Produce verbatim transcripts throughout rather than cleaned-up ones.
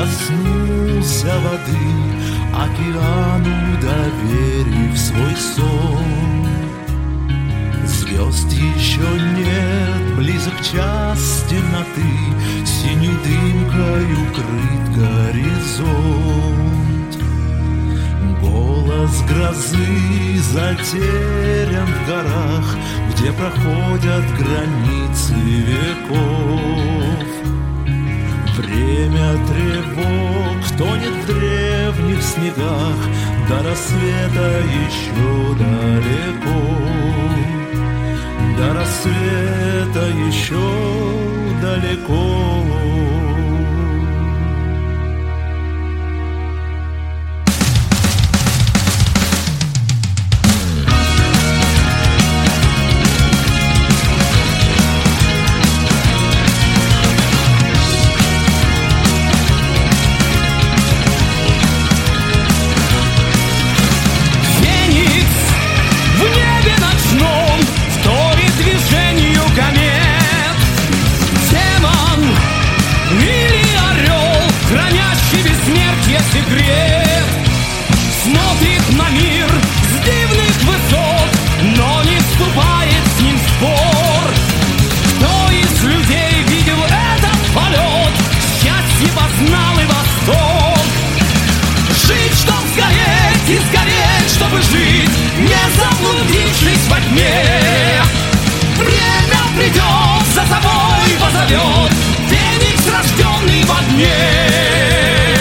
Коснулся воды, океану доверив свой сон. Звезд еще нет, близок час темноты, синей дымкой укрыт горизонт. Голос грозы затерян в горах, где проходят границы веков. Время тревог тонет в древних снегах, до рассвета еще далеко. До рассвета еще далеко. Смотрит на мир с дивных высот, но не вступает с ним в спор. Кто из людей видел этот полет, счастье познал и восторг. Жить, чтоб сгореть, и сгореть, чтобы жить, не заблудившись во тьме. Время придет, за собой позовет, феникс, рожденный во дне.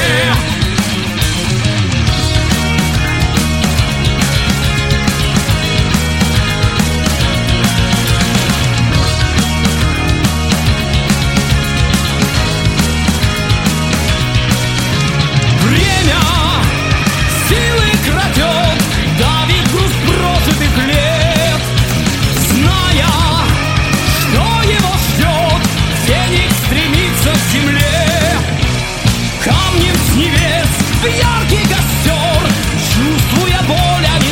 В яркий костер, чувствуя боль, а не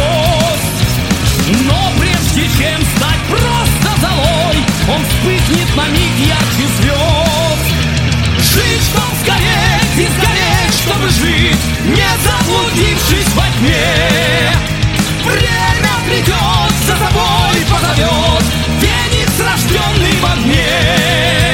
злость. Но прежде чем стать просто золой, он вспыхнет на миг ярче звезд. Жить, чтоб сгореть, и сгореть, чтобы жить, не заблудившись во тьме. Время придет, за собой позовет, феникс, рожденный в огне.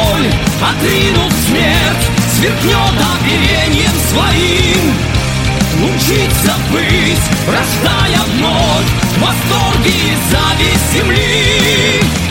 Отринув смерть, сверкнет оперением своим. Учиться быть, рождая вновь восторги и зависть земли.